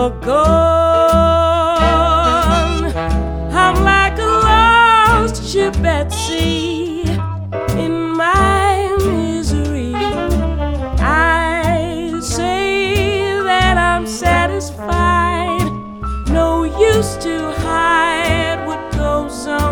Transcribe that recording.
you're gone. I'm like a lost ship at sea in my misery. I say that I'm satisfied. No use to hide what goes on.